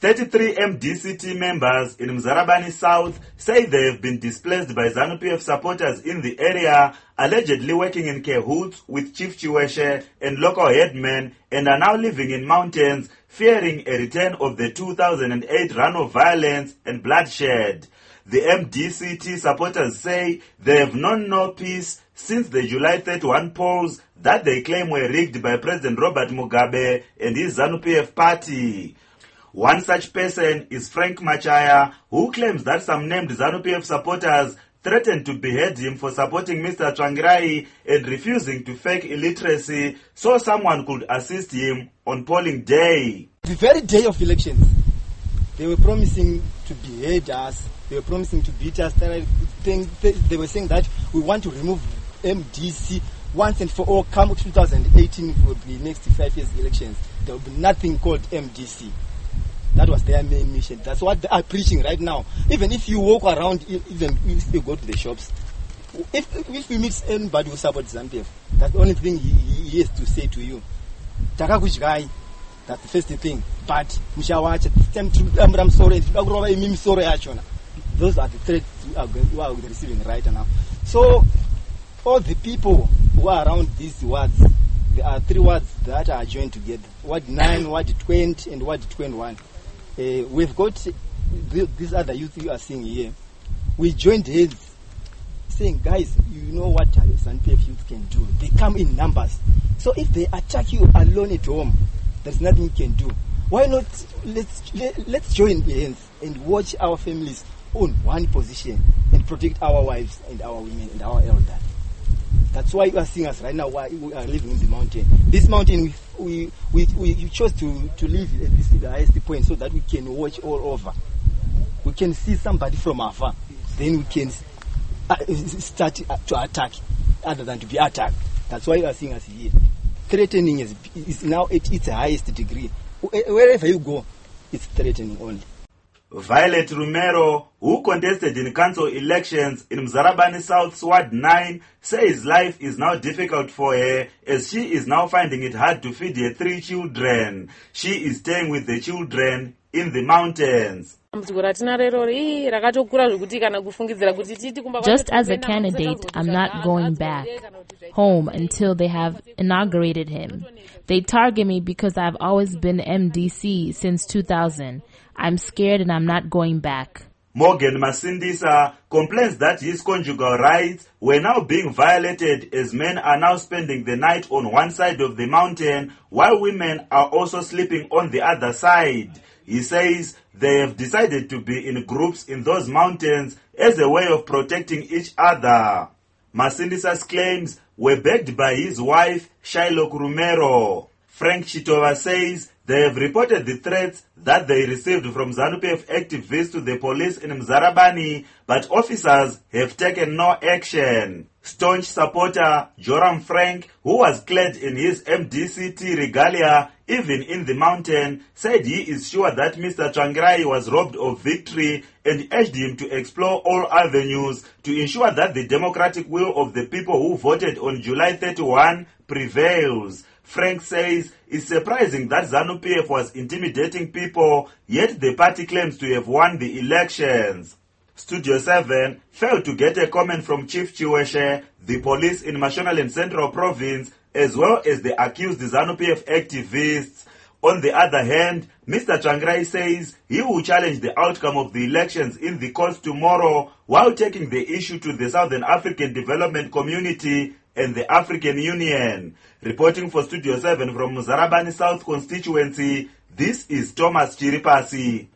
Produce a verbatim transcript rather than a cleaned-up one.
thirty-three M D C T members in Mzarabani South say they have been displaced by ZANU-P F supporters in the area, allegedly working in cahoots with Chief Chiweshe and local headmen, and are now living in mountains, fearing a return of the two thousand eight run of violence and bloodshed. The M D C T supporters say they have known no peace since the July thirty-first polls that they claim were rigged by President Robert Mugabe and his ZANU-P F party. One such person is Frank Machaya, who claims that some named ZANU-P F supporters threatened to behead him for supporting Mister Tsvangirai and refusing to fake illiteracy so someone could assist him on polling day. The very day of elections, they were promising to behead us, they were promising to beat us. They were saying that we want to remove M D C once and for all. Come two thousand eighteen for the next five years elections, there will be nothing called M D C. That was their main mission. That's what they are preaching right now. Even if you walk around, even if you go to the shops, if if you meet anybody who supports ZANU-P F, that's the only thing he, he has to say to you. Takakuchigai, that's the first thing. But Mushawacha, time to I'm sorry, I'm sorry, those are the threats we are, going, we are receiving right now. So all the people who are around these words, there are three words that are joined together. Word nine, word twenty, and word twenty-one. Uh, we've got th- these other youth you are seeing here. We joined hands, saying, guys, you know what ZANU-P F youth can do. They come in numbers. So if they attack you alone at home, there's nothing you can do. Why not let's let, let's join hands and watch our families own one position and protect our wives and our women and our elders. That's why you are seeing us right now. Why we are living in the mountain. This mountain, we we we, we chose to to live at this the highest point so that we can watch all over. We can see somebody from afar, then we can uh, start to attack, other than to be attacked. That's why you are seeing us here. Threatening is is now at its highest degree. Wherever you go, it's threatening only. Violet Romero, who contested in council elections in Mzarabani South Ward nine, says life is now difficult for her as she is now finding it hard to feed her three children. She is staying with the children in the mountains. Just as a candidate, I'm not going back home until they have inaugurated him. They target me because I've always been M D C since two thousand. I'm scared and I'm not going back. Morgan Masindisa complains that his conjugal rights were now being violated as men are now spending the night on one side of the mountain while women are also sleeping on the other side. He says they have decided to be in groups in those mountains as a way of protecting each other. Masindisa's claims were backed by his wife, Shylock Romero. Frank Chitova says they have reported the threats that they received from ZANU-P F activists to the police in Mzarabani, but officers have taken no action. Staunch supporter Joram Frank, who was clad in his M D C T regalia even in the mountain, said he is sure that Mister Tsvangirai was robbed of victory and urged him to explore all avenues to ensure that the democratic will of the people who voted on July thirty-first prevails. Frank says it's surprising that ZANU-P F was intimidating people, yet the party claims to have won the elections. Studio seven failed to get a comment from Chief Chiweshe, the police in Mashonaland Central Province, as well as the accused ZANU-P F activists. On the other hand, Mister Tsvangirai says he will challenge the outcome of the elections in the courts tomorrow while taking the issue to the Southern African Development Community and the African Union. Reporting for Studio seven from Mzarabani South constituency, this is Thomas Chiripasi.